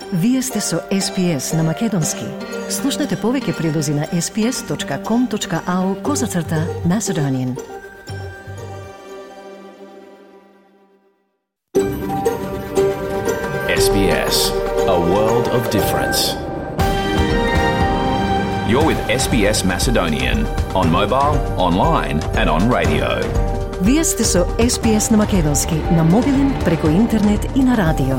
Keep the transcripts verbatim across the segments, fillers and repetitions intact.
Вие сте со Ес Би Ес на Македонски. Слушнете повеќе прилози на ес би ес точка ком точка ау козацрта Macedonian. Ес Би Ес, a world of difference. You're with Ес Би Ес Macedonian on mobile, online and on radio. Вие сте со Ес Би Ес на Македонски, на мобилен, преку интернет и на радио.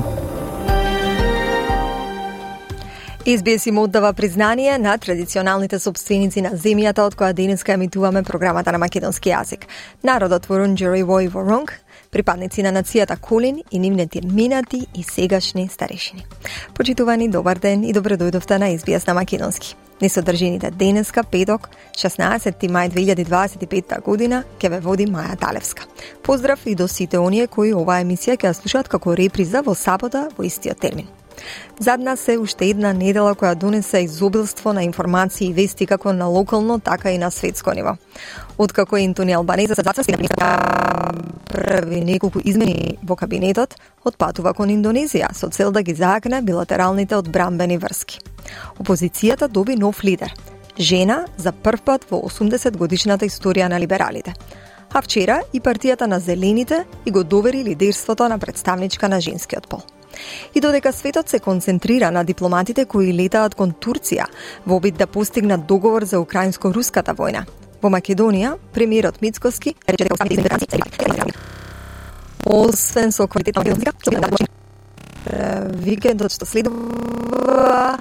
Ес Би Ес им оддава признание на традиционалните собственици на земјата од која денеска емитуваме програмата на македонски јазик. Народот Вурунџери и Воронг, припадници на нацијата Кулин и нивните минати и сегашни старешини. Почитувани, добар ден и добре дојдовте на Ес Би Ес на македонски. Несодржините денеска, петок, шеснаесети мај две илјади дваесет и петта година, ќе ве води Маја Талевска. Поздрав и до сите оние кои оваа емисија ќе ја слушаат како реприза во сабота во истиот термин. Зад нас е уште една недела која донесе изобилство на информации и вести како на локално, така и на светско ниво. Откако Ентони Албанезе се зацврсти на први неколку измени во кабинетот, отпатува кон Индонезија со цел да ги заакне билатералните одбрамбени врски. Опозицијата доби нов лидер, жена за прв пат во осумдесет годишната историја на либералите. А вчера и партијата на Зелените и го довери лидерството на представничка на женскиот пол. И додека светот се концентрира на дипломатите кои летаат кон Турција во обид да постигнат договор за украинско-руската војна, во Македонија премиерот Мицкоски рече дека останалите измигранти освен со квалитетна музика, викендот што следува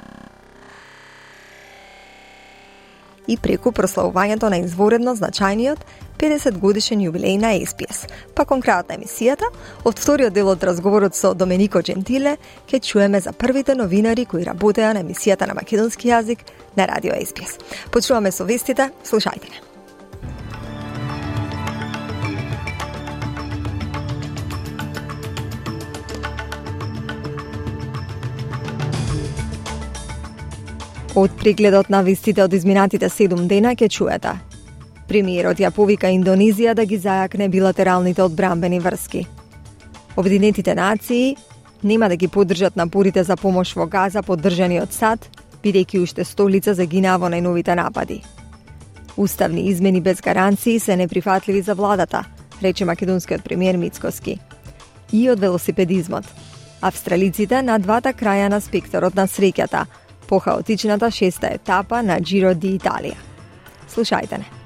и преку прославувањето на изворедно значајниот педесет годишен јубилеј на Ес Би Ес. Па кон крајот на емисијата, од вториот дел од разговорот со Доменико Джентиле, ќе чуеме за првите новинари кои работеа на емисијата на македонски јазик на радио Ес Би Ес. Почуваме со вестите, слушајте не. Од прегледот на вестите од изминатите седум дена ќе чуете. Премиерот ја повика Индонезија да ги зајакне билатералните одбрамбени врски. Обединетите нации нема да ги поддржат напорите за помош во Газа поддржани од САД, бидејќи уште сто лица загинаа во најновите напади. Уставни измени без гаранции се неприфатливи за владата, рече македонскиот премиер Мицкоски. И од велосипедизмот. Австралиците на двата краја на спектрот на среќата, по хаотичната шеста етапа на Giro d'Italia. Слушајте не.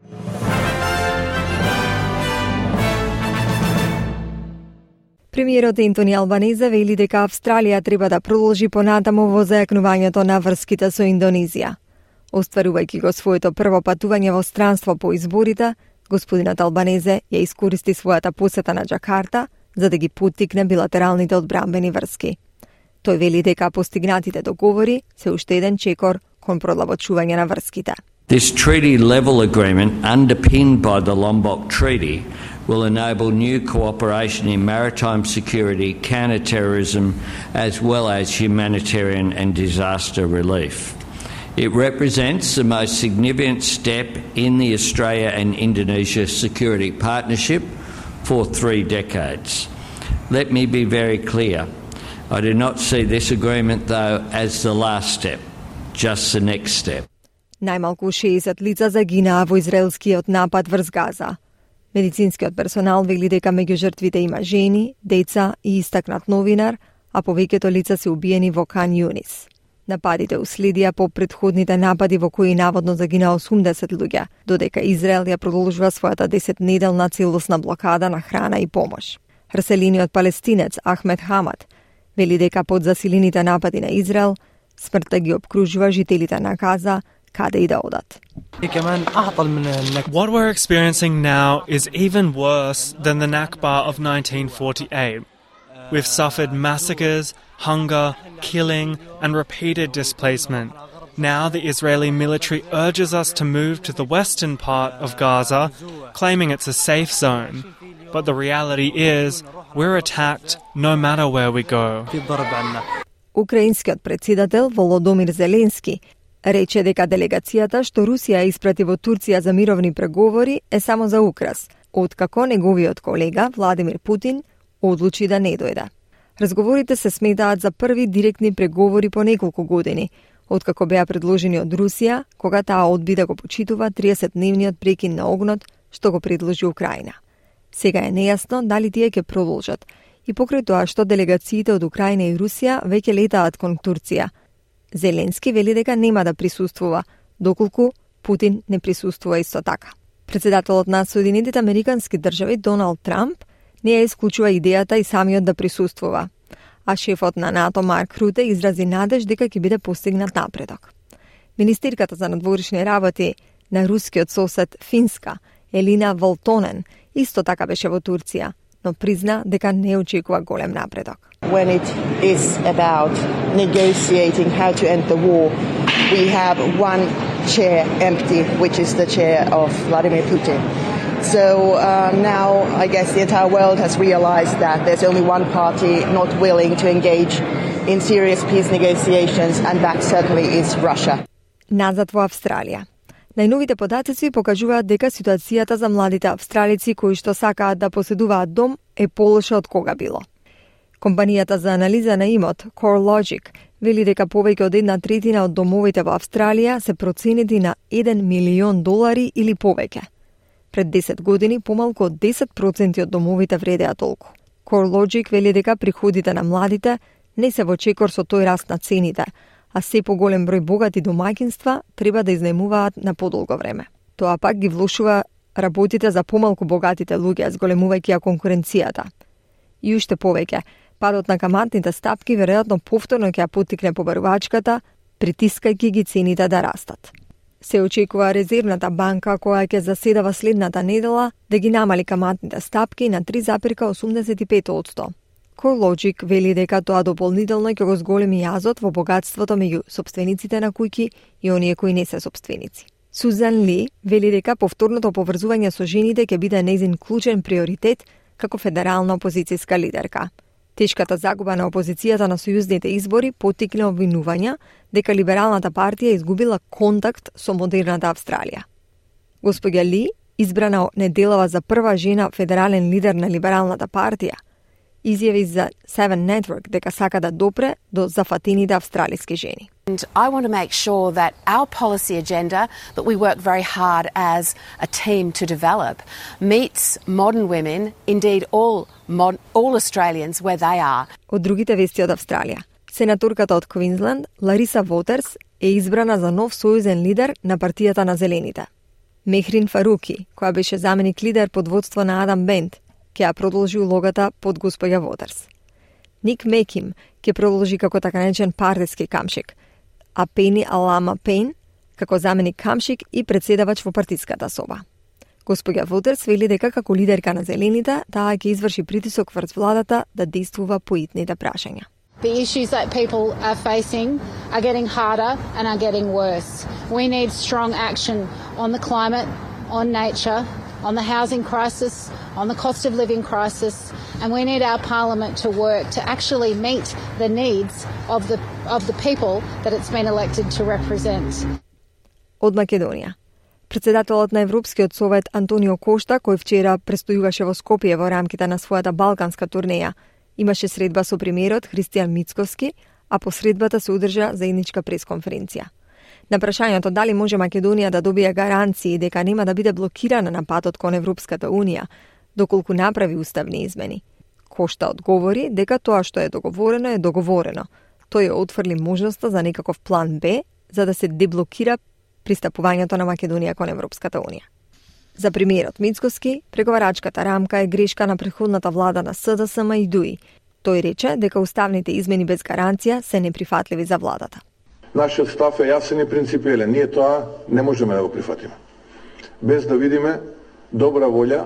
Премиерот Ентони Албанезе вели дека Австралија треба да продолжи понатаму во зајакнувањето на врските со Индонезија. Остварувајќи го своето прво патување во странство по изборите, господинот Албанезе ја искористи својата посета на Џакарта за да ги поттикне билатералните одбрамбени врски. Тој вели дека постигнатите договори се уште еден чекор кон продлабочување на врските. This treaty-level agreement, underpinned by the Lombok Treaty, will enable new cooperation in maritime security, counter-terrorism, as well as humanitarian and disaster relief. It represents the most significant step in the Australia and Indonesia security partnership for three decades. Let me be very clear. I do not see this agreement, though, as the last step, just the next step. Најмалку шеесет лица загинаа во израелскиот напад врз Газа. Медицинскиот персонал вели дека меѓу жртвите има жени, деца и истакнат новинар, а повеќето лица се убиени во Кан Јунис. Нападите уследија по претходните напади во кои наводно загинаа осумдесет луѓе, додека Израел ја продолжува својата десетнеделна целосна блокада на храна и помош. Раселениот палестинец Ахмед Хамад вели дека под засилените напади на Израел, смртта ги обкружува жителите на Газа, каде и да одат. What we're experiencing now is even worse than the Nakba of nineteen forty-eight. We've suffered massacres, hunger, killing, and repeated displacement. Now the Israeli military urges us to move to the western part of Gaza, claiming it's a safe zone. But the reality is, we're attacked no matter where we go. Украинскиот председател Володомир Зеленски рече дека делегацијата што Русија испрати во Турција за мировни преговори е само за украс, откако неговиот колега Владимир Путин одлучи да не дојде. Разговорите се сметаат за први директни преговори по неколку години, откако беа предложени од Русија, кога таа одби да го почитува триесетдневниот прекин на огнот што го предложи Украина. Сега е нејасно дали тие ќе продолжат, и покрај тоа што делегациите од Украина и Русија веќе летаат кон Турција. Зеленски вели дека нема да присуствува, доколку Путин не присуствува исто така. Председателот на Соединетите Американски држави Доналд Трамп не ја исклучува идејата и самиот да присуствува, а шефот на НАТО Марк Руте изрази надеж дека ќе биде постигнат напредок. Министерката за надворешни работи на рускиот сосед Финска, Елина Волтонен, исто така беше во Турција, но призна дека не очекува голем напредок. When it is about negotiating how to end the war, we have one chair empty, which is the chair of Vladimir Putin. So uh, now I guess the entire world has realized that there's only one party not willing to engage in serious peace negotiations, and that certainly is Russia. Назад во Австралија. Најновите податоци покажуваат дека ситуацијата за младите австралици кои што сакаат да поседуваат дом е полоша од кога било. Компанијата за анализа на имот CoreLogic вели дека повеќе од една третина од домовите во Австралија се проценети на еден милион долари или повеќе. Пред десет години помалку од десет проценти од домовите вредеа толку. CoreLogic вели дека приходите на младите не се во чекор со тој раст на цените, а се поголем број богати домаќинства треба да изнајмуваат на подолго време. Тоа пак ги влошува работите за помалку богатите луѓе, зголемувајќи ја конкуренцијата. И уште повеќе, падот на каматните стапки веројатно повторно ќе ја поттикне побарувачката, притискајќи ги цените да растат. Се очекува Резервната банка, која ќе заседава следната недела, да ги намали каматните стапки на три запирка осумдесет и пет одсто. CoreLogic вели дека тоа дополнително ќе го зголеми јазот во богатството меѓу сопствениците на куќи и оние кои не се сопственици. Сузан Ли вели дека повторното поврзување со жените ќе биде нејзин клучен приоритет како федерална опозицијска лидерка. Тешката загуба на опозицијата на сојузните избори поттикна обвинувања дека либералната партија изгубила контакт со модерната Австралија. Господја Ли, избрана неделава за прва жена федерален лидер на либералната партија, изјави за Seven Network дека сака да допре до зафатените австралиски жени. And I want to make sure that our policy agenda that we work very hard as a team to develop meets modern women, indeed all mod, all Australians where they are. Од другите вести од Австралија. Сенаторката од Квинсленд, Лариса Вотерс, е избрана за нов сојузен лидер на партијата на Зелените. Мехрин Фаруки, која беше заменик лидер под водство на Адам Бент, ќе ја продолжи улогата под господја Вотерс. Ник Меким ќе продолжи како така наречен партиски камшик, а Пени Алама Пейн како заменик камшик и председавач во партиската соба. Господја Вотерс вели дека како лидерка на Зелените, таа ќе изврши притисок врз владата да действува по итните прашања. The issues that people are facing are getting harder and are getting worse. We need strong action on the climate, on nature, on the housing crisis, on the cost of living crisis, and we need our parliament to work to actually meet the needs of the of the people that it's been elected to represent. Од Македонија. Председателот на Европскиот совет Антонио Кошта, кој вчера престојуваше во Скопје во рамките на својата балканска турнеја, имаше средба со премиерот Христијан Мицкоски, а по средбата се одржа заедничка пресконференција. На прашањето дали може Македонија да добие гаранции дека нема да биде блокирана на патот кон Европската Унија, доколку направи уставни измени, Кошта одговори дека тоа што е договорено е договорено. Тој отфрли можноста за некаков план Б за да се деблокира пристапувањето на Македонија кон Европската Унија. За премиерот Мицкоски, преговарачката рамка е грешка на претходната влада на СДСМ и ДУИ. Тој рече дека уставните измени без гаранција се неприфатливи за владата. Нашиот став е јасен и принципиелен. Ние тоа не можеме да го прифатиме. Без да видиме добра волја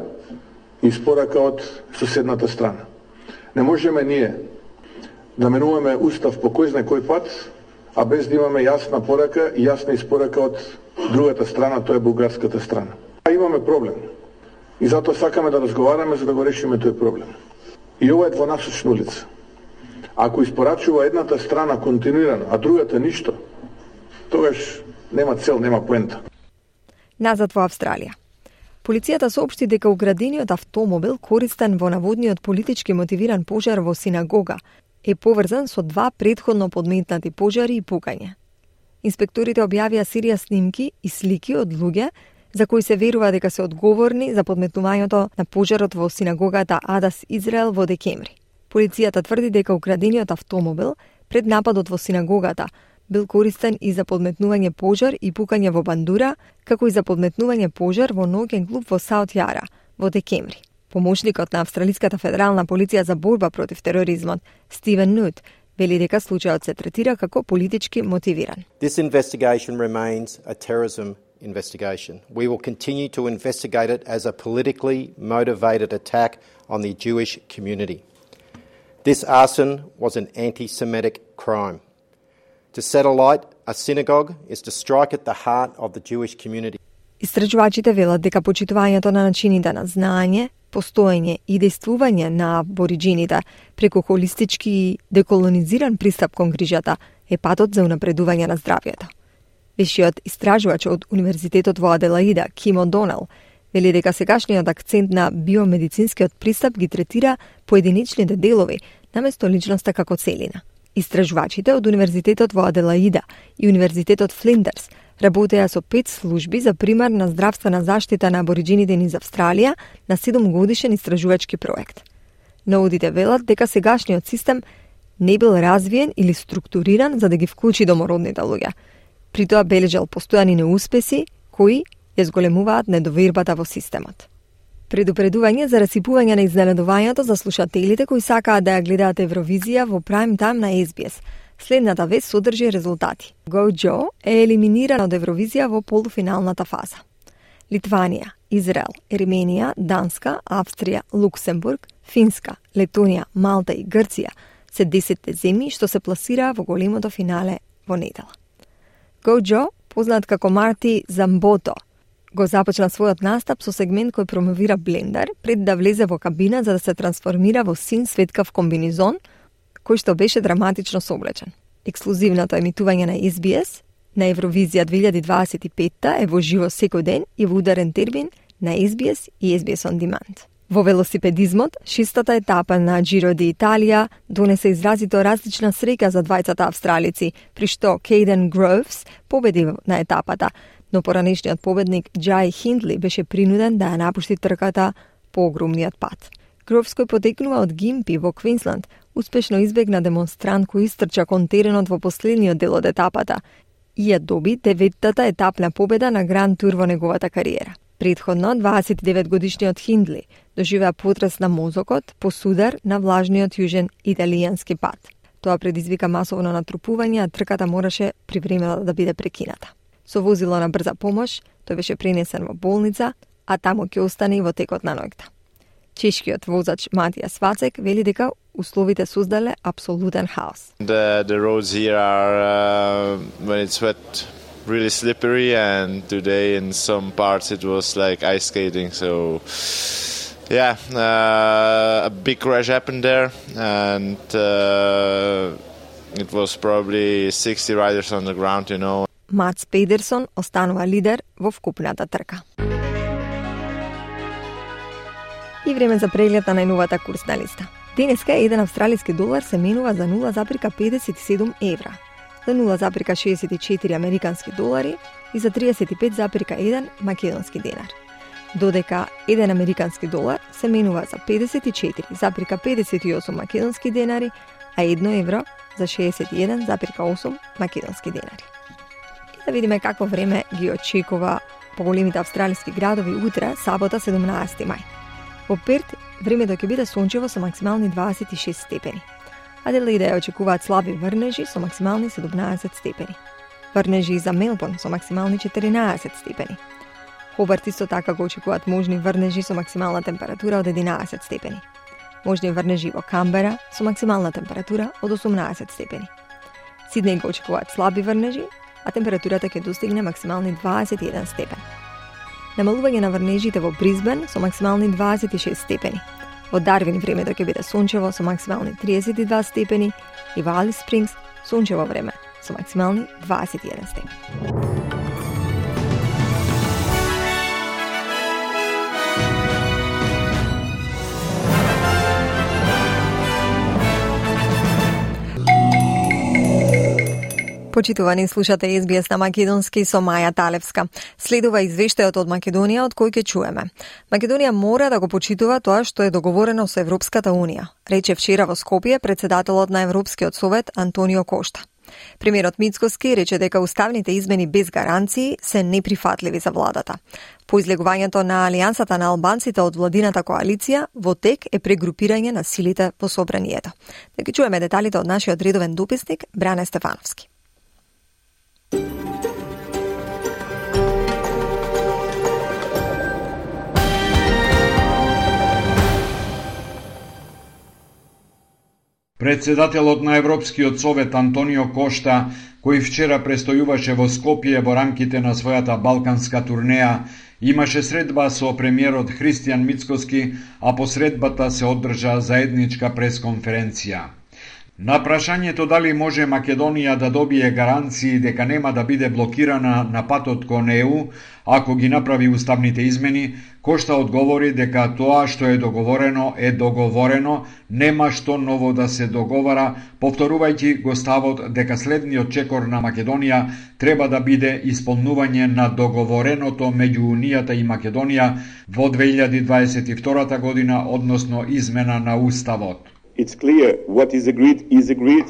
и спорака од соседната страна. Не можеме ние да менуваме устав по кој знае кој пат, а без да имаме јасна порака и јасна испорака од другата страна, тоа е бугарската страна. А имаме проблем. И затоа сакаме да разговараме за да го решиме тој проблем. И ова е двонасочна улица. Ако испорачува едната страна континуирано, а другата ништо, тогаш нема цел, нема поента. Назад во Австралија. Полицијата соопшти дека украдениот автомобил, користен во наводниот политички мотивиран пожар во синагога, е поврзан со два претходно подметнати пожари и пукање. Инспекторите објавија серија снимки и слики од луѓе за кои се верува дека се одговорни за подметнувањето на пожарот во синагогата Адас Израел во декември. Полицијата тврди дека украдениот автомобил пред нападот во синагогата бил користен и за подметнување пожар и пукање во бандура, како и за подметнување пожар во ноќен клуб во Саут Јара во декември. Помошникот на Австралиската федерална полиција за борба против тероризмот, Стивен Нут, вели дека случајот се третира како политички мотивиран. This investigation remains a terrorism investigation. We will continue to investigate it as a politically motivated attack on the Jewish community. This arson was an anti-Semitic crime. To set alight a synagogue is to strike at the heart of the Jewish community. Истражувачите велат дека почитувањето на начините на знаење, постоење и действување на абориџините преку холистички и деколонизиран пристап кон грижата е патот за унапредување на здравјето. Висшиот истражувач од Универзитетот во Аделаида, Ким О'Донел, вели дека сегашниот акцент на биомедицинскиот пристап ги третира поединечните делови наместо личноста како целина. Истражувачите од Универзитетот во Аделаида и Универзитетот Флиндерс работеа со пет служби за примарна здравствена заштита на абориџините низ Австралија на седумгодишен истражувачки проект. Наудите велат дека сегашниот систем не бил развиен или структуриран за да ги вклучи домородните луѓе. При тоа бележал постојани неуспеси кои ја зголемуваат недовербата во системот. Предупредување за расипување на изненадувањето за слушателите кои сакаат да ја гледаат Евровизија во прайм тајм на Ес Би Ес. Следната вест содржи резултати. Гојџо е елиминиран од Евровизија во полуфиналната фаза. Литванија, Израел, Ерменија, Данска, Австрија, Луксембург, Финска, Летонија, Малта и Грција се десетте земји што се пласираа во големото финале во недела. Гојџо, познат како Марти Замбото, го започна својот настап со сегмент кој промовира блендер пред да влезе во кабина за да се трансформира во син светкав комбинизон, кој што беше драматично соблечен. Ексклузивното емитување на Ес Би Ес на Евровизија две илјади дваесет и петта е во живо секој ден и во ударен термин на Ес Би Ес и Ес Би Ес On Demand. Во велосипедизмот, шестата етапа на Джиро ди Италија донесе изразито различна среќа за двајцата австралици, при што Кейден Гроувс победи на етапата, но поранешниот победник Джај Хиндли беше принуден да ја напушти трката по огромниот пат. Гроувс, кој потекнува од Гимпи во Квинсланд, успешно избегна демонстрант кој истрча кон теренот во последниот дел од етапата и ја доби деветтата етапна победа на Гранд Тур во неговата кариера. Предходно, дваесет и девет годишниот Хиндли доживеа потрес на мозокот по судар на влажниот јужен италијански пат. Тоа предизвика масовно натрупување, а трката мораше привремено да биде прекината. Со возило на брза помош, тој беше пренесен во болница, а таму ќе остане и во текот на ноќта. Чешкиот возач Матијас Вацек вели дека условите создале абсолютен хаос. The, the roads here are, uh, when it's wet, really slippery, and today in some parts it was like ice skating, so yeah, uh, a big crash happened there, and uh, it was probably sixty riders on the ground, you know. Мац Педерсон останува лидер во вкупната трка. И време за преглед на најновата курсна листа. Денеска еден австралиски долар се менува за нула запирка педесет и седум евра, за нула запирка шеесет и четири американски долари и за триесет и пет запирка еден македонски денар. Додека еден американски долар се менува за педесет и четири запирка педесет и осум македонски денари, а едно евро за шеесет и еден запирка осум македонски денари. И да видиме какво време ги очекува по големите австралиски градови утре, сабота седумнаесети мај. Во Перт времето ќе биде сончево со максимални дваесет и шест степени. Аделаида ја очекуваат слаби врнежи со максимални седумнаесет степени. Врнежи за Мелбурн со максимални четиринаесет степени. Хобарт исто така го очекуваат можни врнежи со максимална температура од единаесет степени. Можни врнежи во Камбера со максимална температура од осумнаесет степени. Сиднеј го очекуваат слаби врнежи, а температурата ќе достигне максимални дваесет и еден степен. Намалување на врнежите во Брисбен со максимални дваесет и шест степени. Во Дарвин времето ќе биде сончево со максимални триесет и два степени и во Алис Спрингс сончево време со максимални дваесет и еден степени. Почитувани слушате Ес Би Ес на македонски со Маја Талевска. Следува извештајот од Македонија од кој ќе чуеме. Македонија мора да го почитува тоа што е договорено со Европската Унија, рече вчера во Скопје председателот на Европскиот совет Антонио Кошта. Премиерот Мицкоски рече дека уставните измени без гаранции се неприфатливи за владата. По излегувањето на Алијансата на албанците од владината коалиција, во тек е прегрупирање на силите во собранието. Да ги чуеме деталите од нашиот редовен дописник Бране Стефановски. Председателот на Европскиот совет Антонио Кошта, кој вчера престојуваше во Скопје во рамките на својата балканска турнеја, имаше средба со премиерот Христијан Мицкоски, а по средбата се одржа заедничка пресконференција. На прашањето дали може Македонија да добие гаранции дека нема да биде блокирана на патот кон Е У, ако ги направи уставните измени, Кошта одговори дека тоа што е договорено е договорено, нема што ново да се договара, повторувајќи го ставот дека следниот чекор на Македонија треба да биде исполнување на договореното меѓу Унијата и Македонија во две илјади дваесет и втора година, односно измена на уставот. It's clear what is agreed is agreed.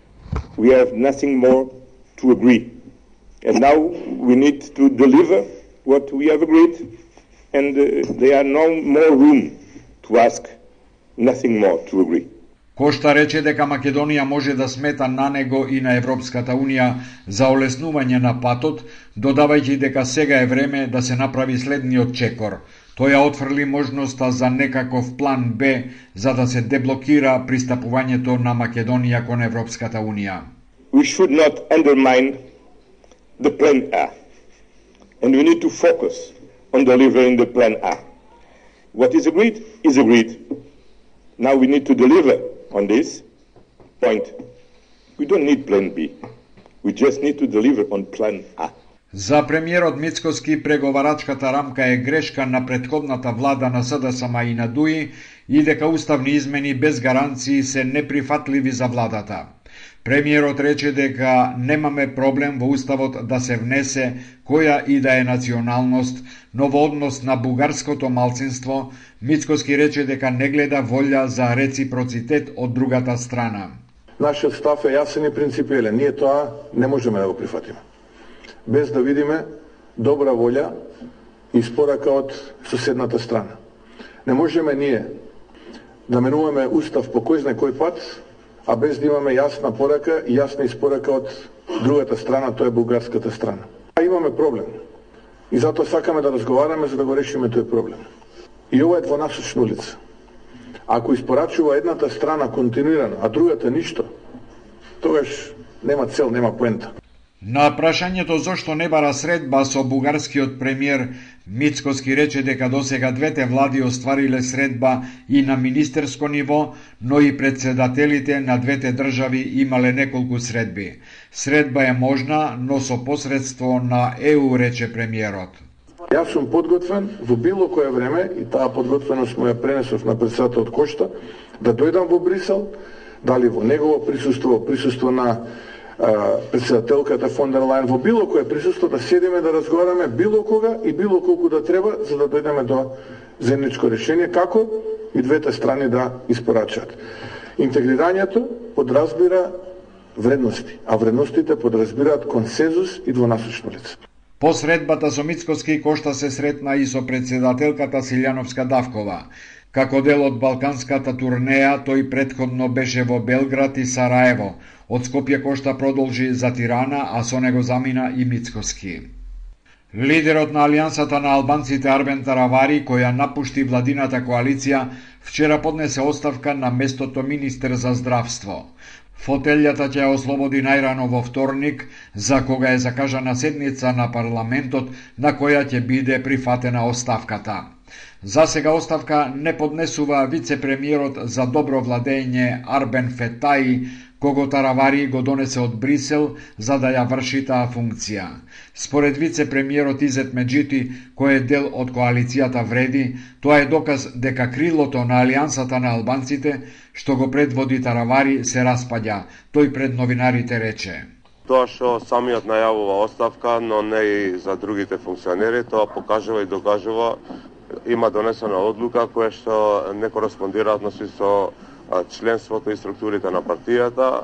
We have nothing more to agree. And now we need to deliver what we have agreed, and uh, there are no more room to ask nothing more to agree. Кошта рече дека Македонија може да смета на него и на Европската Унија за олеснување на патот, додавајќи дека сега е време да се направи следниот чекор. Тој ја отфрли можноста за некаков план Б за да се деблокира пристапувањето на Македонија кон Европската Унија. We should not undermine the plan A. And we need to focus on delivering the plan A. What is agreed is agreed. Now we need to deliver on this point. We don't need plan B. We just need to deliver on plan A. За премиерот Мицкоски преговарачката рамка е грешка на претходната влада на С Д С М и на Дуи и дека уставни измени без гаранции се неприфатливи за владата. Премиерот рече дека немаме проблем во уставот да се внесе која и да е националност, но во однос на бугарското малцинство, Мицкоски рече дека не гледа волја за реципроцитет од другата страна. Нашиот став е јасен и принципиелен. Ние тоа не можеме да го прифатиме. Без да видиме добра волја и спорака од соседната страна. Не можеме ние да менуваме устав по кој знае кој пат, а без да имаме јасна порака и јасна испорака од другата страна, тоа е бугарската страна. А имаме проблем. И затоа сакаме да разговараме за да го решиме тој проблем. И ова е двонасочна улица. Ако испорачува едната страна континуирано, а другата ништо, тогаш нема цел, нема поента. На прашањето зошто не бара средба со бугарскиот премиер, Мицкоски рече дека досега двете влади оствариле средба и на министерско ниво, но и председателите на двете држави имале неколку средби. Средба е можна, но со посредство на Е У, рече премиерот. Јас сум подготвен во било кое време, и таа подготвеност му ја пренесов на председателот Кошта, да дојдам во Брисел, дали во негово присуство, присуство на председателката фон дер Лајен, во било кое присуство да седиме да разговараме било кога и било колку да треба, за да дојдеме до заедничко решение, како и двете страни да испорачат. Интегрирањето подразбира вредности, а вредностите подразбираат консензус и двонасочно лице. По средбата со Мицкоски Кошта се сретна и со председателката Силјановска Давкова. Како дел од балканската турнеја, тој претходно беше во Белград и Сараево. Од Скопје Кошта продолжи за Тирана, а со него замина и Мицкоски. Лидерот на Алијансата на албанците Арбен Таравари, која напушти владината коалиција, вчера поднесе оставка на местото министер за здравство. Фотелјата ќе ја ослободи најрано во вторник, за кога е закажана седница на парламентот, на која ќе биде прифатена оставката. За сега оставка не поднесува вице-премиерот за добро владење Арбен Фетаи, кого Таравари го донесе од Брисел за да ја врши таа функција. Според вице-премиерот Изет Меджити, кој е дел од коалицијата Вреди, тоа е доказ дека крилото на Алијансата на албанците, што го предводи Таравари, се распаѓа. Тој пред новинарите рече: Тоа што самиот најавува оставка, но не и за другите функционери, тоа покажува и докажува има донесена одлука која што не кореспондира односи со членството и структурите на партијата.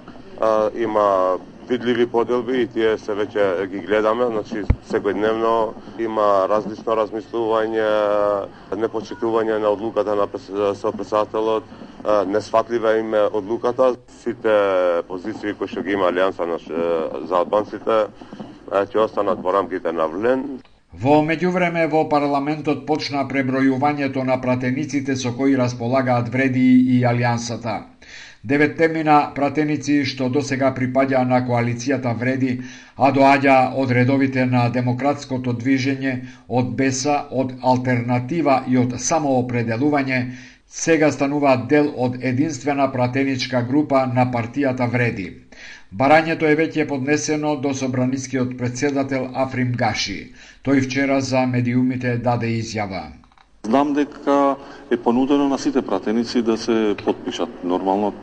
Има видливи поделби и тие се веќе ги гледаме, значи секојдневно има различно размислување, непочитување на одлуката на сопредседателот, несфатлива им е одлуката. Сите позиции кои што ги има Алијанса за албанците ќе останат во рамките на ВЛЕН. Во меѓувреме во парламентот почна пребројувањето на пратениците со кои располагаат Вреди и Алијансата. Деветте мина пратеници што досега припаѓа на коалицијата Вреди, а доаѓа од редовите на демократското движење, од Беса, од Алтернатива и од Самоопределување, сега стануваат дел од единствена пратеничка група на партијата Вреди. Барањето е веќе поднесено до собранискиот претседател Африм Гаши. Тој вчера за медиумите даде изјава. Знам дека е понудено на сите пратеници да се потпишат. Нормално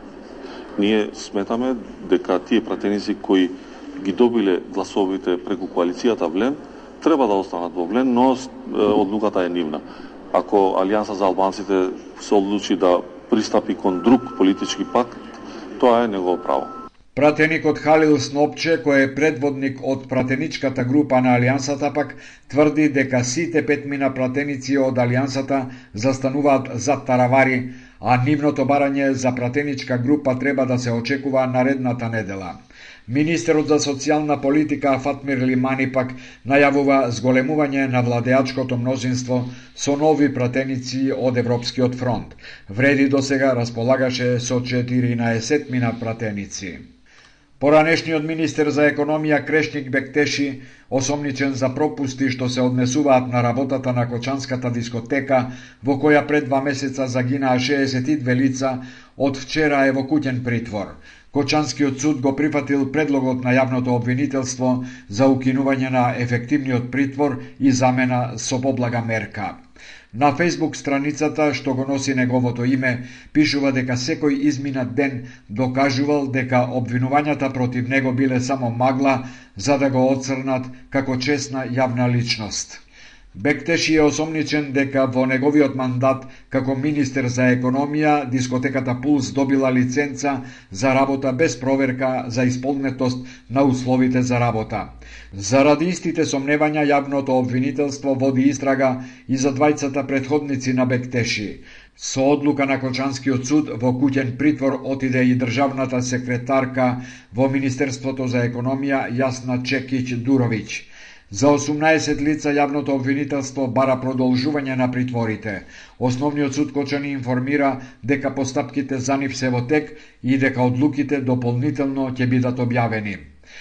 ние сметаме дека тие пратеници кои ги добиле гласовите преку коалицијата ВЛЕН треба да останат во ВЛЕН, но одлуката е нивна. Ако Алијанса за албанците се одлучи да пристапи кон друг политички пакт, тоа е негово право. Пратеникот Халил Снопче, кој е предводник од пратеничката група на Алијансата, пак тврди дека сите петмина пратеници од Алијансата застануваат зад Таравари, а нивното барање за пратеничка група треба да се очекува наредната недела. Министерот за социјална политика Фатмир Лимани пак најавува зголемување на владеачкото мнозинство со нови пратеници од Европскиот фронт. Вреди досега располагаше со четиринаесет мина пратеници. Поранешниот министер за економија Крешник Бектеши, осомничен за пропусти што се однесуваат на работата на Кочанската дискотека, во која пред два месеца загинаа шеесет и две лица, од вчера е во куќен притвор. Кочанскиот суд го прифатил предлогот на јавното обвинителство за укинување на ефективниот притвор и замена со поблага мерка. На Фејсбук страницата што го носи неговото име, пишува дека секој изминат ден докажувал дека обвинувањата против него биле само магла за да го отцрнат како честна јавна личност. Бектеши е осомничен дека во неговиот мандат како министер за економија дискотеката Пулс добила лиценца за работа без проверка за исполнетост на условите за работа. Заради истите сомневања јавното обвинителство води истрага и за двајцата претходници на Бектеши. Со одлука на Кочанскиот суд во куќен притвор отиде и државната секретарка во Министерството за економија Јасна Чекиќ Дуровиќ. За осумнаесет лица јавното обвинителство бара продолжување на притворите. Основниот суд Кочани информира дека постапките за нив се во тек и дека одлуките дополнително ќе бидат објавени.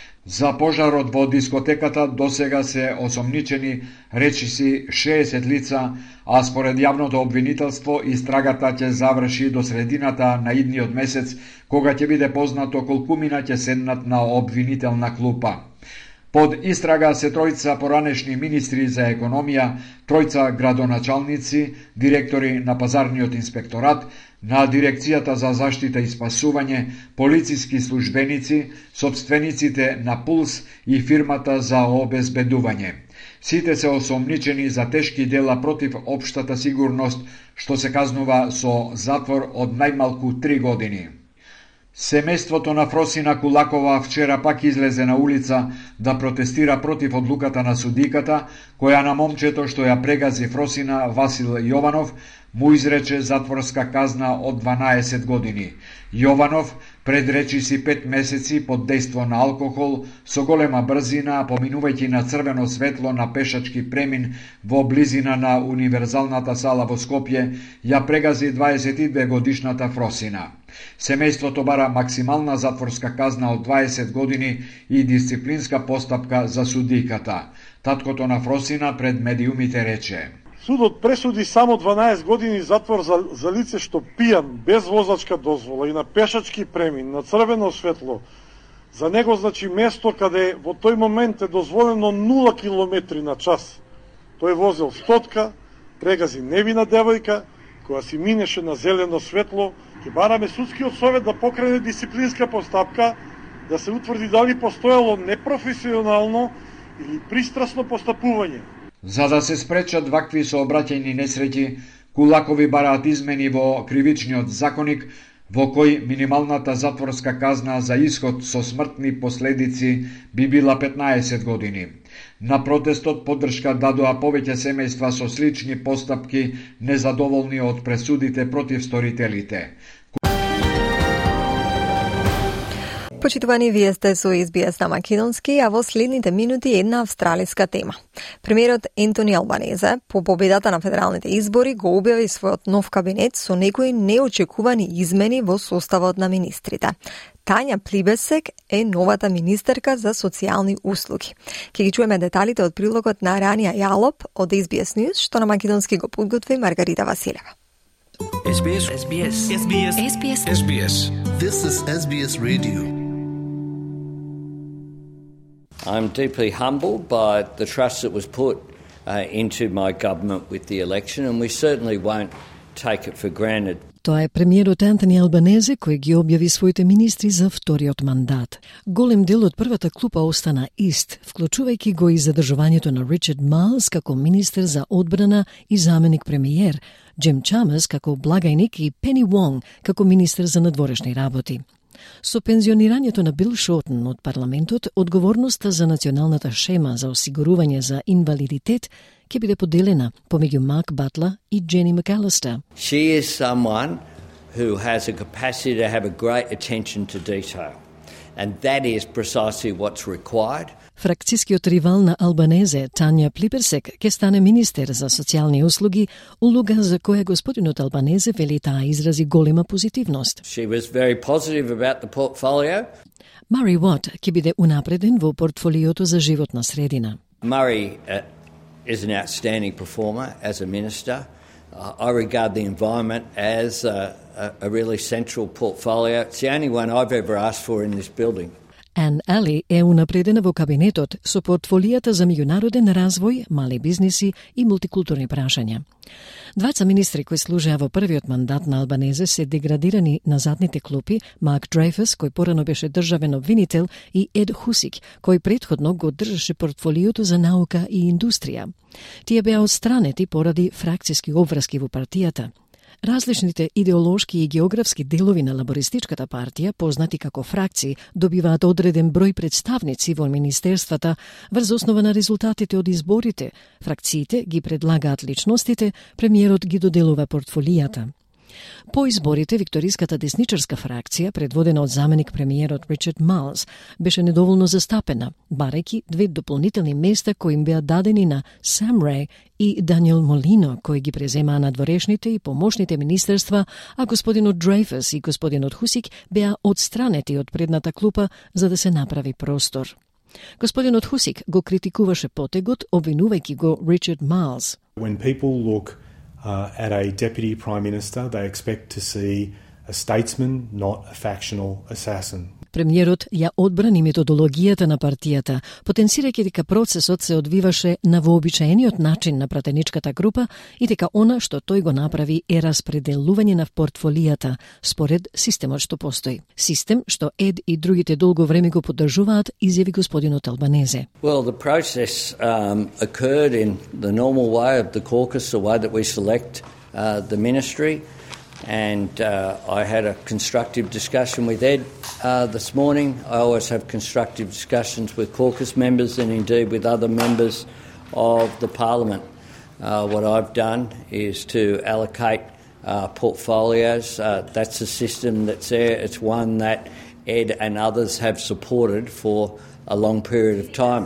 За пожарот во дискотеката досега се осомничени речиси шеесет лица, а според јавното обвинителство истрагата ќе заврши до средината на идниот месец, кога ќе биде познато колкумина ќе седнат на обвинителна клупа. Под истрага се тројца поранешни министри за економија, тројца градоначалници, директори на пазарниот инспекторат, на дирекцијата за заштита и спасување, полициски службеници, собствениците на Пулс и фирмата за обезбедување. Сите се осомничени за тешки дела против општата сигурност, што се казнува со затвор од најмалку три години. Семејството на Фросина Кулакова вчера пак излезе на улица да протестира против одлуката на судиката, која на момчето што ја прегази Фросина, Васил Јованов, му изрече затворска казна од дванаесет години. Јованов предречи си пет месеци под дејство на алкохол, со голема брзина, поминувајќи на црвено светло на пешачки премин во близина на универзалната сала во Скопје, ја прегази дваесет и две годишната Фросина. Семејството бара максимална затворска казна од дваесет години и дисциплинска постапка за судиката. Таткото на Фросина пред медиумите рече: Судот пресуди само дванаесет години затвор за, за лице што пијан, без возачка дозвола и на пешачки премин, на црвено светло. За него значи место каде во тој момент е дозволено нула километри на час. Тој возел стотка, прегази невина девојка, која си минеше на зелено светло. Ќе бараме судскиот совет да покрене дисциплинска постапка да се утврди дали постоело непрофесионално или пристрасно постапување. За да се спречат вакви сообраќајни несреќи, Кулакови бараат измени во кривичниот законник, во кој минималната затворска казна за исход со смртни последици би била петнаесет години. На протестот поддршка дадоа повеќе семејства со слични постапки, незадоволни од пресудите против сторителите. Почитувани, вие сте со Ес Би Ес на македонски, а во следните минути една австралиска тема. Премиерот Ентони Албанезе по победата на федералните избори го објави својот нов кабинет со некои неочекувани измени во составот на министрите. Тања Плибесек е новата министерка за социјални услуги. Ке ги чуеме деталите од прилогот на Рания Јалоп од Ес Би Ес News, што на македонски го подготви Маргарита Василева. Ес Би Ес. Ес Би Ес. Ес Би Ес. Ес Би Ес. Ес Би Ес. This is Ес Би Ес Radio. I'm deeply humbled by the trust that was put uh, into my government with the election, and we certainly won't take it for granted. Тоа е премиерот Ентони Албанезе кој ги објави своите министри за вториот мандат. Голем дел од првата клупа остана ист, вклучувајќи го и задржувањето на Ричард Майлс како министер за одбрана и заменик премиер, Джим Чамерс како благајник и Пени Вонг како министер за надворешни работи. Со пензионирањето на Бил Шортон од парламентот, одговорноста за националната шема за осигурување за инвалидитет ќе биде поделена помеѓу Марк Батлер и Джени Макалистер. She is someone who has a capacity to have a great attention to detail, and that is precisely what's required. Фракцијскиот ривал на Албанезе, Тања Плибесек, ќе стане министер за социјални услуги, улога за која господинот Албанезе вели таа изрази голема позитивност. She was very positive about the portfolio. Мари Уот ќе биде унапреден во портфолиото за животна средина. Murray uh, is an outstanding performer as a minister. Uh, I regard the environment as a, a, a really central portfolio. It's the only one I've ever asked for in this building. Ан Али е унапредена во кабинетот со портфолијата за меѓународен развој, мали бизниси и мултикултурни прашања. Дваца министри кои служеа во првиот мандат на Албанезе се деградирани на задните клупи, Марк Дрейфус, кој порано беше државен обвинител, и Ед Хусик, кој претходно го држеше портфолиото за наука и индустрија. Тие беа отстранети поради фракцијски обврски во партијата. Различните идеолошки и географски делови на лабористичката партија, познати како фракции, добиваат одреден број представници во министерствата врз основа на резултатите од изборите. Фракциите ги предлагаат личностите, премиерот ги доделува портфолијата. По изборите, викториската десничарска фракција, предводена од заменик премиерот Ричард Майлс, беше недоволно застапена, барајќи две дополнителни места кои им беа дадени на Сам Рей и Даниел Молино, кои ги преземаа надворешните и помошните министерства, а господинот Дрейфус и господинот Хусик беа отстранети од предната клупа за да се направи простор. Господинот Хусик го критикуваше потегот, обвинувајќи го Ричард Майлс. When people look Uh, at a deputy prime minister, they expect to see a statesman, not a factional assassin. Премиерот ја одбрани методологијата на партијата, потенцирајќи дека процесот се одвиваше на вообичаениот начин на пратеничката група и дека она што тој го направи е распределување на портфолијата според системот што постои. Систем што Ед и другите долго време го поддржуваат, изјави господинот Албанезе. Well, the process um, occurred in the normal way of the caucus, the way that we select uh, the ministry. And uh, I had a constructive discussion with Ed uh, this morning. I always have constructive discussions with caucus members and indeed with other members of the parliament. Uh, what I've done is to allocate uh, portfolios. Uh, that's a system that's there. It's one that Ed and others have supported for a long period of time.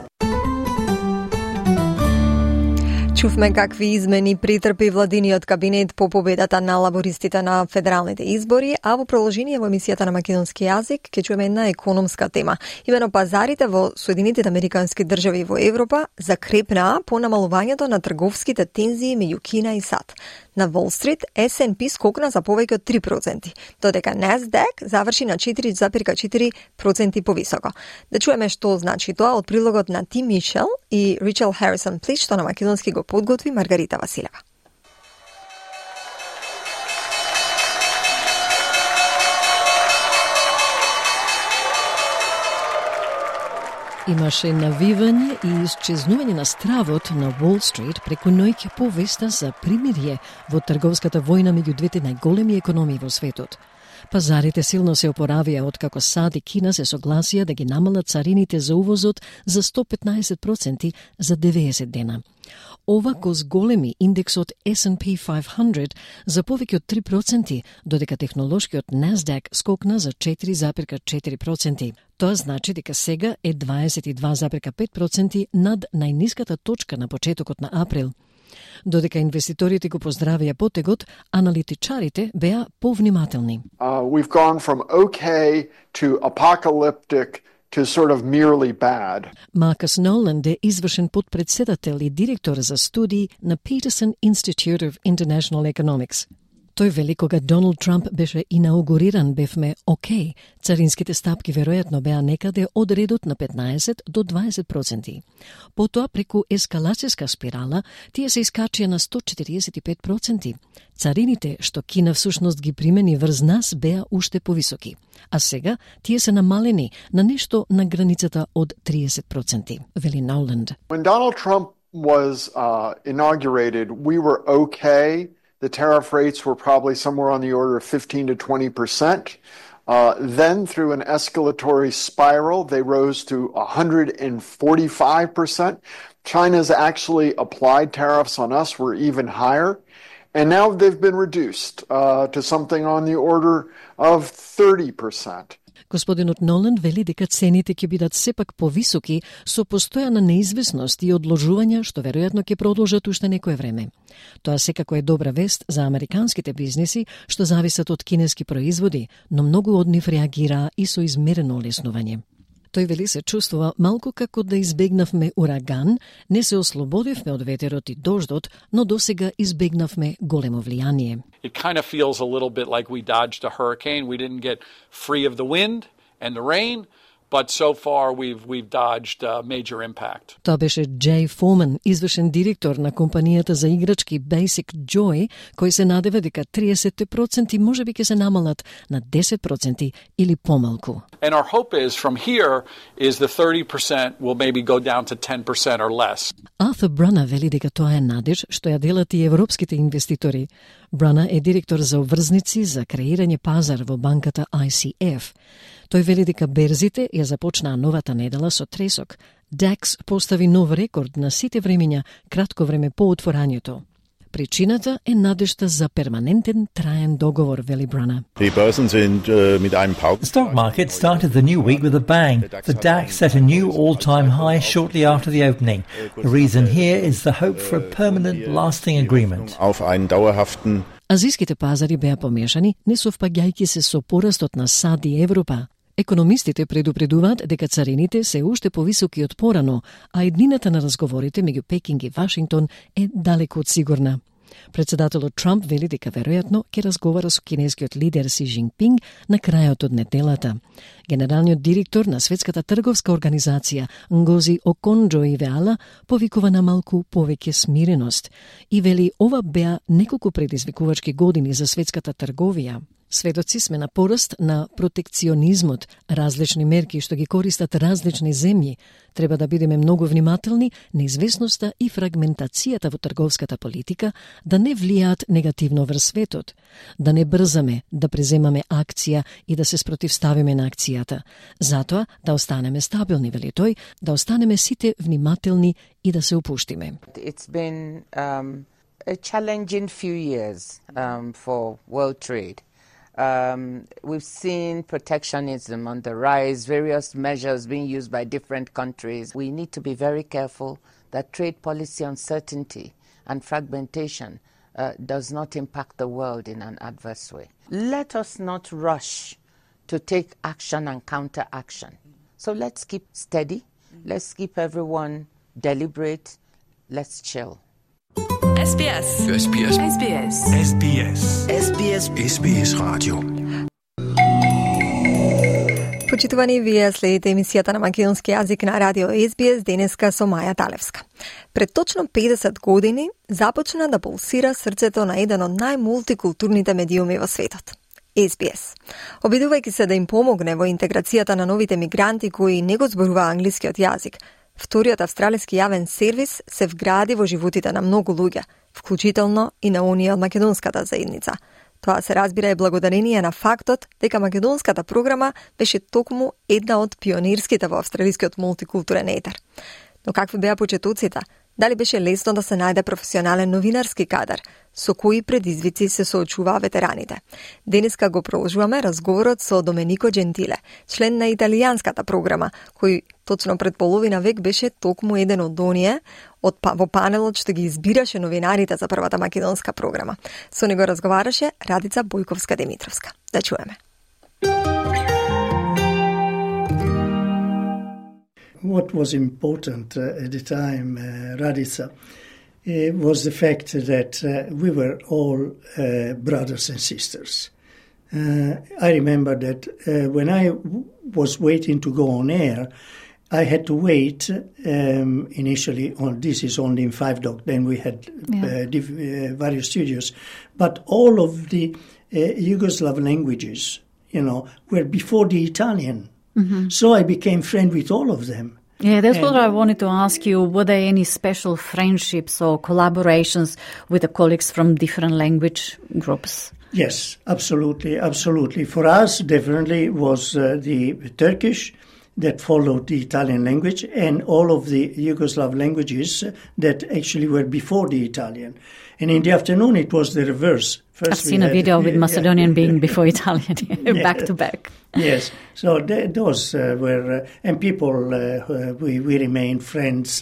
Чувме какви измени претрпи владиниот кабинет по победата на лабористите на федералните избори, а во продолжение во емисијата на македонски јазик ќе чуеме една економска тема. Имено пазарите во Соединетите американски држави и во Европа закрепнаа по намалувањето на трговските тензии меѓу Кина и САД. На Wall Street Ес енд Пи скокна за повеќе од три проценти, додека Nasdaq заврши на четири зарез четири проценти повисоко. Да чуеме што значи тоа од прилогот на Тим Мишел и Ричел Харисон Плич, што на македонски го подготви Маргарита Василева. Имаше навивање и исчезнување на стравот на Уол Стрит преку ноќ повеста за примирие во трговската војна меѓу двете најголеми економии во светот. Пазарите силно се опоравија откако САД и Кина се согласија да ги намалат царините за увозот за сто петнаесет проценти за деветдесет дена. Ова го зголеми индексот Ес енд Пи петстотини за повеќе од три проценти, додека технолошкиот Насдак скокна за четири зарез четири проценти. Тоа значи дека сега е дваесет и два зарез пет проценти над најниската точка на почетокот на април. Додека инвеститорите го поздравија потегот, аналитичарите беа повнимателни. Uh, we've gone from okay to apocalyptic to sort of merely bad. Маркус Ноланд е извршен подпредседател и директор за студии на Peterson Institute of International Economics. Тој вели кога Доналд Трамп беше инаугуриран бевме окей, царинските стапки веројатно беа некаде од редот на петнаесет до дваесет проценти. Потоа преку ескалацијска спирала тие се искачија на сто четириесет и пет проценти. Царините што Кина всушност ги примени врз нас беа уште повисоки, а сега тие се намалени на нешто на границата од триесет проценти, вели Ноланд. When Donald Trump was uh, inaugurated, we were okay. The tariff rates were probably somewhere on the order of fifteen to twenty percent. Uh, then, through an escalatory spiral, they rose to one hundred forty-five percent. China's actually applied tariffs on us were even higher. And now they've been reduced uh, to something on the order of thirty percent. Господинот Ноланд вели дека цените ќе бидат сепак повисоки со постојана неизвестност и одложувања што веројатно ќе продолжат уште некое време. Тоа секако е добра вест за американските бизнеси што зависат од кинески производи, но многу од нив реагираа и со измерено олеснување. Тој вели се чувствува малку како да избегнавме ураган, не се ослободивме од ветерот и дождот, но досега избегнавме големо влијание. It kind of feels a little bit like we dodged a hurricane. We didn't get free of the wind and the rain, but so far we've we've dodged a major impact. Тоа беше Джей Фоман, извршен директор на компанијата за играчки Basic Joy, кој се надева дека триесет проценти можеби ќе се намалат на десет проценти или помалку. And our hope is from here is the thirty percent will maybe go down to ten percent or less. Артур Брана вели дека тоа е надеж што ја делат и европските инвеститори. Брана е директор за обврзници за креирање пазар во банката Ай Си Еф. Тој вели дека берзите ја започнаа новата недела со тресок. Дакс постави нов рекорд на сите времења кратко време по отворањето. Причината е надежта за перманентен траен договор, вели Брана. The stock market started the new week with a bang. The DAX set a new all-time high shortly after the opening. The reason here is the hope for a permanent, lasting agreement. Азиските пазари беа помешани, не совпаѓајќи се со порастот на САД и Европа. Економистите предупредуваат дека царините се уште повисоки од порано, а еднината на разговорите меѓу Пекинг и Вашингтон е далеку од сигурна. Председателот Трамп вели дека веројатно ќе разговара со кинескиот лидер Си Жинпинг на крајот од неделата. Генералниот директор на Светската трговска организација Нгози Оконџо-Ивеала повикува на малку повеќе смиреност и вели ова беа неколку предизвикувачки години за светската трговија. Сведоци сме на пораст на протекционизмот, различни мерки што ги користат различни земји. Треба да бидеме многу внимателни, неизвестноста и фрагментацијата во трговската политика да не влијаат негативно врз светот, да не брзаме да преземаме акција и да се спротивставиме на акцијата. Затоа да останеме стабилни, вели тој, да останеме сите внимателни и да се опуштиме. It's been um, a challenging few years um, for world trade. Um, we've seen protectionism on the rise, various measures being used by different countries. We need to be very careful that trade policy uncertainty and fragmentation uh, does not impact the world in an adverse way. Let us not rush to take action and counter action. So let's keep steady, let's keep everyone deliberate, let's chill. Ес Би Ес. Ес Би Ес. Ес Би Ес. Ес Би Ес. Ес Би Ес. Ес Би Ес радио. Почитувани, вие следите емисијата на македонски јазик на радио Ес Би Ес денеска со Маја Талевска. Пред точно педесет години започна да пулсира срцето на еден од најмултикултурните медиуми во светот. Ес Би Ес. Обидувајќи се да им помогне во интеграцијата на новите мигранти кои не го зборува англискиот јазик, вториот австралиски јавен сервис се вгради во животите на многу луѓе, вклучително и на оние од македонската заедница. Тоа се разбира и благодарение на фактот дека македонската програма беше токму една од пионерските во австралискиот мултикултурен етер. Но какви беа почетоците? Дали беше лесно да се најде професионален новинарски кадар? Со кои предизвици се соочуваа ветераните? Денеска го продолжуваме разговорот со Доменико Джентиле, член на италијанската програма, кој точно пред половина век беше токму еден од оние од па, во панелот што ги избираше новинарите за првата македонска програма. Со него разговараше Радица Бојковска-Димитровска. Да чуеме. What was important uh, at the time, uh, Radica, uh, was the fact that uh, we were all uh, brothers and sisters. Uh, I remember that uh, when I w- was waiting to go on air, I had to wait um, initially on, this is only in Five Dog, then we had yeah. uh, div- uh, various studios, but all of the uh, Yugoslav languages, you know, were before the Italian. Mm-hmm. So I became friend with all of them. Yeah, that's and what I wanted to ask you. Were there any special friendships or collaborations with the colleagues from different language groups? Yes, absolutely, absolutely. For us, definitely was uh, the Turkish that followed the Italian language and all of the Yugoslav languages that actually were before the Italian. And in the afternoon, it was the reverse. First I've seen a video with Macedonian yeah, being before Italian, back yeah. to back. Yes, so th- those uh, were, uh, and people, uh, uh, we, we remained friends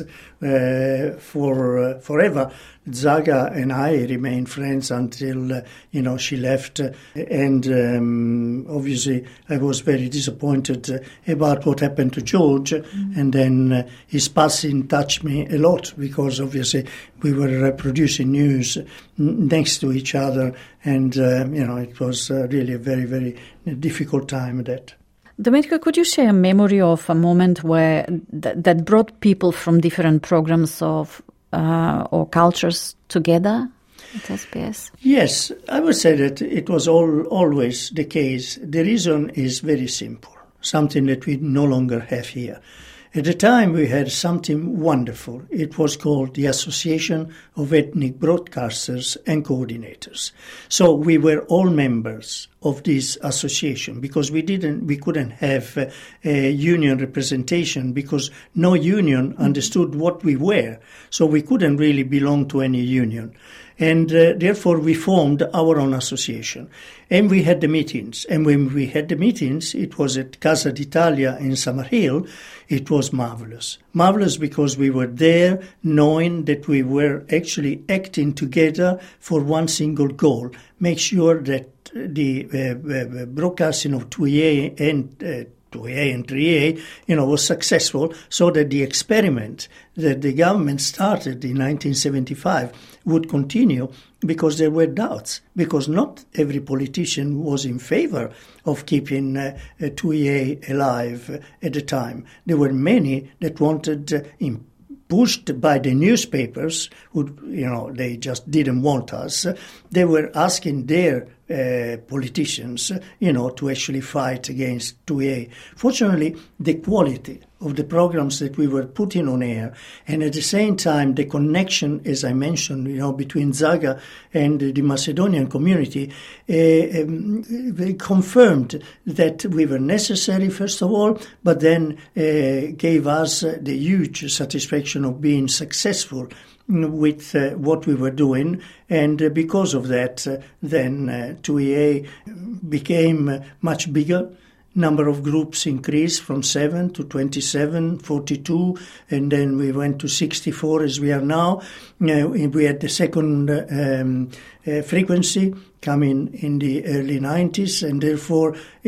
uh, for uh, forever. Zaga and I remained friends until, uh, you know, she left. Uh, and um, obviously I was very disappointed uh, about what happened to George. Mm-hmm. And then uh, his passing touched me a lot because obviously we were uh, producing news next to each other. And, uh, you know, it was uh, really a very, very difficult time that. Domenico, could you share a memory of a moment where th- that brought people from different programs of uh, or cultures together at S B S? Yes, I would say that it was all, always the case. The reason is very simple, something that we no longer have here. At the time, we had something wonderful. It was called the Association of Ethnic Broadcasters and Coordinators. So we were all members of this association because we didn't, we couldn't have uh, a union representation because no union understood what we were. So we couldn't really belong to any union. And uh, therefore we formed our own association. And we had the meetings. And when we had the meetings, it was at Casa d'Italia in Summerhill. It was marvelous. Marvelous because we were there knowing that we were actually acting together for one single goal. Make sure that the uh, uh, broadcasting of two A and uh, two A and three A, you know, was successful so that the experiment that the government started in nineteen seventy-five would continue because there were doubts, because not every politician was in favor of keeping uh, two A alive uh, at the time. There were many that wanted, uh, in, pushed by the newspapers, who, you know, they just didn't want us. They were asking their uh, politicians, uh, you know, to actually fight against two A. Fortunately, the quality of the programs that we were putting on air, and at the same time the connection, as I mentioned, you know, between Zaga and the Macedonian community, uh, um, they confirmed that we were necessary, first of all, but then uh, gave us uh, the huge satisfaction of being successful with uh, what we were doing, and uh, because of that, uh, then uh, two A became uh, much bigger. Number of groups increased from seven to twenty-seven, forty-two, and then we went to sixty-four as we are now. Uh, we had the second uh, um, uh, frequency coming in the early nineties, and therefore uh,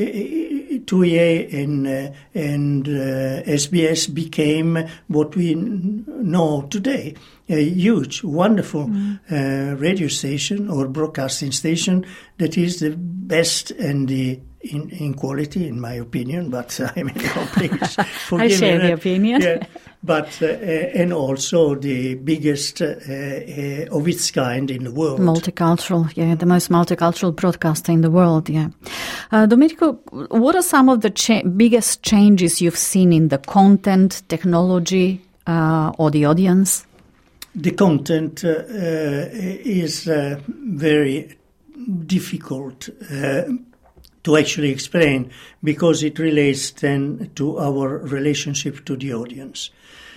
two A and, uh, and uh, S B S became what we know today. A huge, wonderful mm. uh, radio station or broadcasting station that is the best and the In, in quality, in my opinion, but uh, I mean, please forgive I share me. the opinion. Yeah, but uh, and also the biggest uh, uh, of its kind in the world. Multicultural, yeah, the most multicultural broadcaster in the world, yeah. Uh, Domenico, what are some of the cha- biggest changes you've seen in the content, technology, uh, or the audience? The content uh, uh, is uh, very difficult uh, to actually explain because it relates then to our relationship to the audience.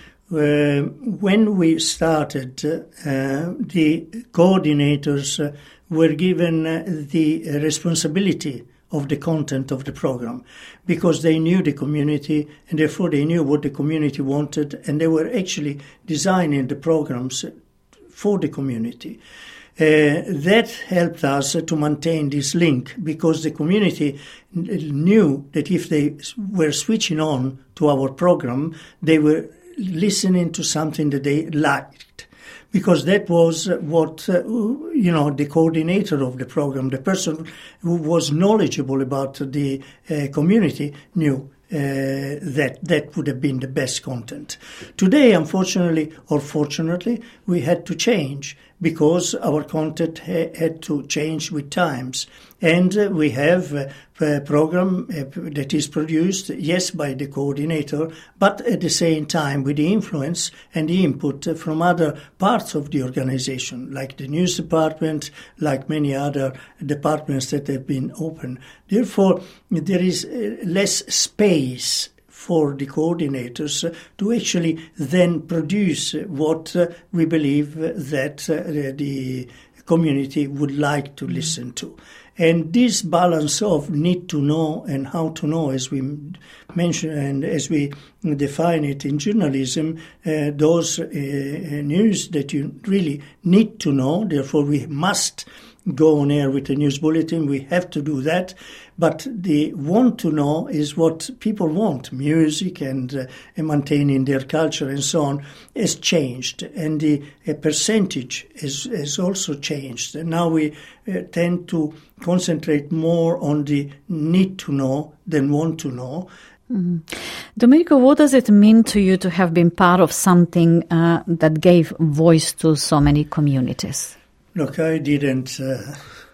Uh, when we started, uh, the coordinators uh, were given uh, the responsibility of the content of the program because they knew the community and therefore they knew what the community wanted and they were actually designing the programs for the community. Uh, that helped us to maintain this link because the community knew that if they were switching on to our program, they were listening to something that they liked. Because that was what, uh, you know, the coordinator of the program, the person who was knowledgeable about the uh, community knew uh, that that would have been the best content. Today, unfortunately, or fortunately, we had to change because our content ha- had to change with times. And uh, we have uh, a program uh, that is produced, yes, by the coordinator, but at the same time with the influence and the input uh, from other parts of the organization, like the news department, like many other departments that have been open. Therefore, there is uh, less space for the coordinators uh, to actually then produce what uh, we believe that uh, the community would like to listen to. And this balance of need to know and how to know, as we mention and as we define it in journalism, uh, those uh, news that you really need to know, therefore we must go on air with a news bulletin, we have to do that. But the want to know is what people want, music and, uh, and maintaining their culture and so on, has changed. And the uh, percentage has, has also changed. And now we uh, tend to concentrate more on the need to know than want to know. Mm-hmm. Domenico, what does it mean to you to have been part of something uh, that gave voice to so many communities? Look, I didn't... Uh,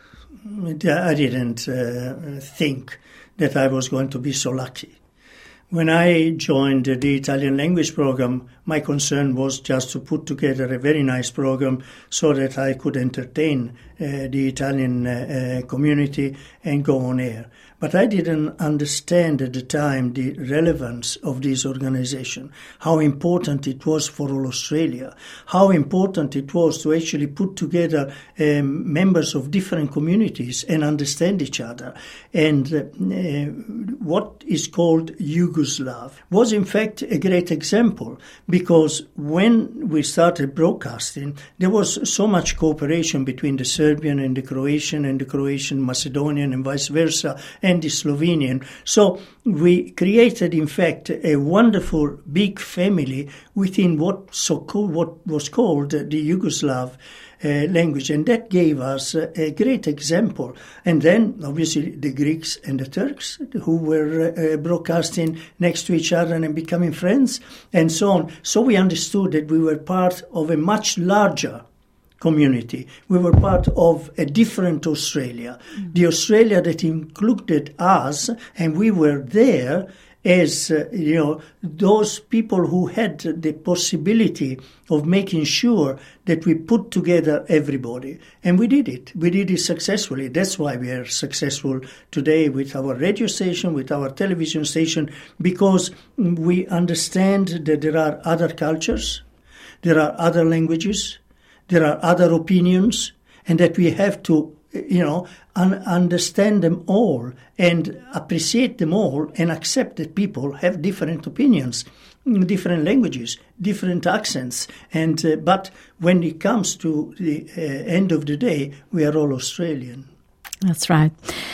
I didn't uh, think that I was going to be so lucky. When I joined the Italian language program, my concern was just to put together a very nice program so that I could entertain uh, the Italian uh, uh, community and go on air. But I didn't understand at the time the relevance of this organization, how important it was for all Australia, how important it was to actually put together um, members of different communities and understand each other. And uh, uh, what is called Yugoslav was in fact a great example because when we started broadcasting, there was so much cooperation between the Serbian and the Croatian and the Croatian Macedonian and vice versa, and the Slovenian. So we created, in fact, a wonderful big family within what so called, what was called the Yugoslav uh, language, and that gave us uh, a great example. And then, obviously, the Greeks and the Turks who were uh, broadcasting next to each other and becoming friends, and so on. So we understood that we were part of a much larger community. We were part of a different Australia, mm. the Australia that included us, and we were there as, uh, you know, those people who had the possibility of making sure that we put together everybody. And we did it. We did it successfully. That's why we are successful today with our radio station, with our television station, because we understand that there are other cultures, there are other languages, there are other opinions, and that we have to, you know, un- understand them all and appreciate them all and accept that people have different opinions, different languages, different accents. And uh, but when it comes to the uh, end of the day, we are all Australian. That's right.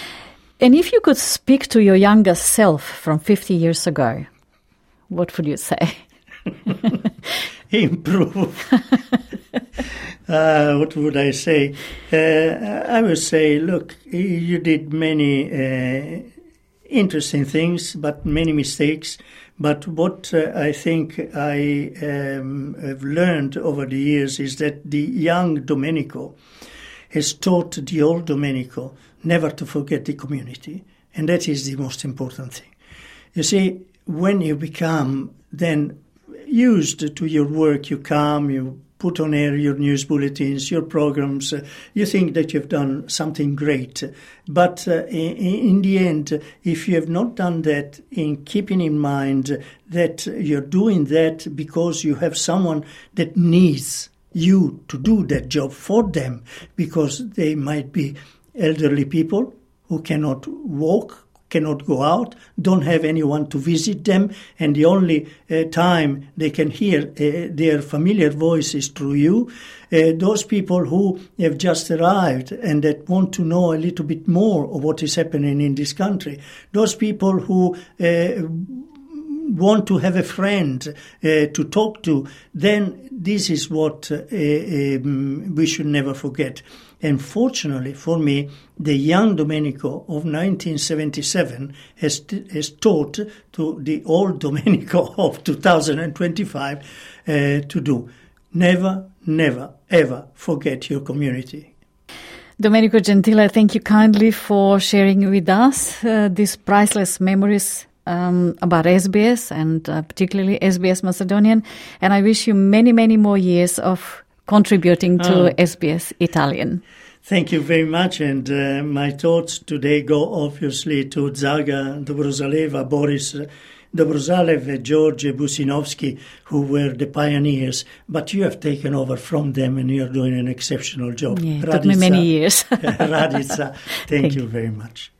And if you could speak to your younger self from fifty years ago, what would you say? Improve. uh, what would I say? Uh, I would say, look, you did many uh, interesting things, but many mistakes. But what uh, I think I um, have learned over the years is that the young Domenico has taught the old Domenico never to forget the community. And that is the most important thing. You see, when you become then used to your work, you come, you put on air your news bulletins, your programs, uh, you think that you've done something great. But uh, in, in the end, if you have not done that in keeping in mind that you're doing that because you have someone that needs you to do that job for them, because they might be elderly people who cannot walk, cannot go out, don't have anyone to visit them, and the only uh, time they can hear uh, their familiar voice is through you. Uh, those people who have just arrived and that want to know a little bit more of what is happening in this country. Those people who uh, want to have a friend uh, to talk to, then this is what uh, um, we should never forget. And fortunately for me, the young Domenico of nineteen seventy-seven has, t- has taught to the old Domenico of two thousand twenty-five uh, to do. Never, never, ever forget your community. Domenico Gentile, thank you kindly for sharing with us uh, these priceless memories um, about S B S and uh, particularly S B S Macedonian. And I wish you many, many more years of contributing to oh. S B S Italian. Thank you very much. And uh, my thoughts today go obviously to Zaga Dobrozaleva, Boris Dobrozalev, and George Businovsky, who were the pioneers. But you have taken over from them and you're doing an exceptional job. Yeah, it Radica, took me many years. Radica, thank, thank you very much.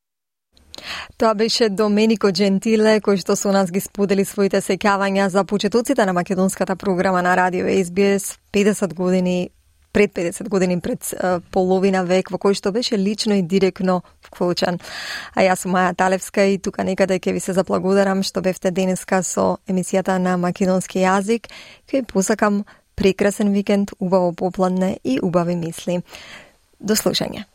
Тоа беше Доменико Джентиле, кој што со нас ги сподели своите сеќавања за почетоците на македонската програма на радио Ес Би Ес педесет години, пред педесет години, пред uh, половина век, во кој што беше лично и директно вклучен. А јас сум Маја Талевска и тука некаде ќе ви се заплагодарам што бевте денеска со емисијата на македонски јазик. Ќе посакам прекрасен викенд, убаво попладне и убави мисли. До слушање.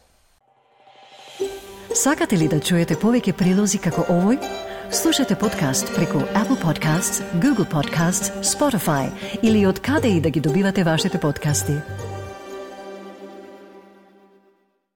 Сакате ли да чуете повеќе прилози како овој? Слушате подкаст преку Apple Podcasts, Google Podcasts, Spotify или од каде и да ги добивате вашите подкасти.